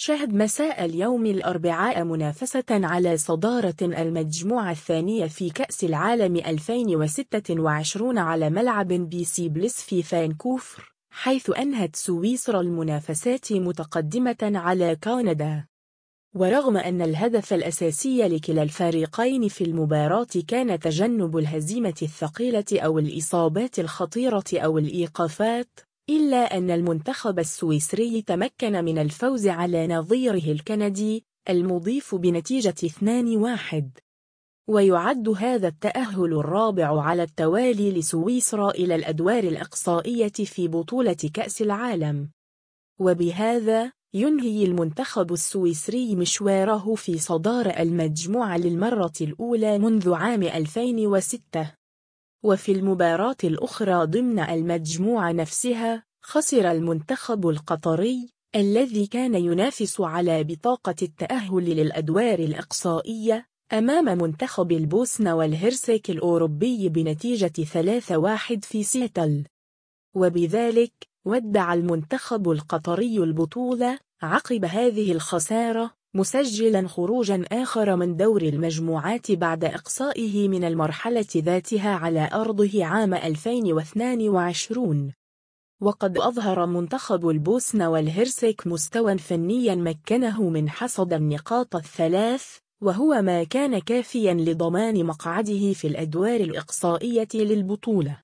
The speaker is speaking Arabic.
شهد مساء اليوم الأربعاء منافسة على صدارة المجموعة الثانية في كأس العالم 2026 على ملعب بي سي بليس في فانكوفر، حيث أنهت سويسرا المنافسات متقدمة على كندا. ورغم أن الهدف الأساسي لكلا الفريقين في المباراة كان تجنب الهزيمة الثقيلة أو الإصابات الخطيرة أو الإيقافات، إلا أن المنتخب السويسري تمكن من الفوز على نظيره الكندي المضيف بنتيجة 2-1. ويعد هذا التأهل الرابع على التوالي لسويسرا إلى الأدوار الإقصائية في بطولة كأس العالم. وبهذا ينهي المنتخب السويسري مشواره في صدارة المجموعة للمرة الأولى منذ عام 2006. وفي المباراة الأخرى ضمن المجموعة نفسها، خسر المنتخب القطري الذي كان ينافس على بطاقة التأهل للأدوار الإقصائية أمام منتخب البوسنة والهرسك الأوروبي بنتيجة 3-1 في سياتل. وبذلك ودع المنتخب القطري البطولة عقب هذه الخسارة، مسجلا خروجا آخر من دور المجموعات بعد إقصائه من المرحلة ذاتها على أرضه عام 2022. وقد أظهر منتخب البوسنة والهرسك مستوى فنيا مكنه من حصد النقاط الثلاث، وهو ما كان كافيا لضمان مقعده في الأدوار الإقصائية للبطولة.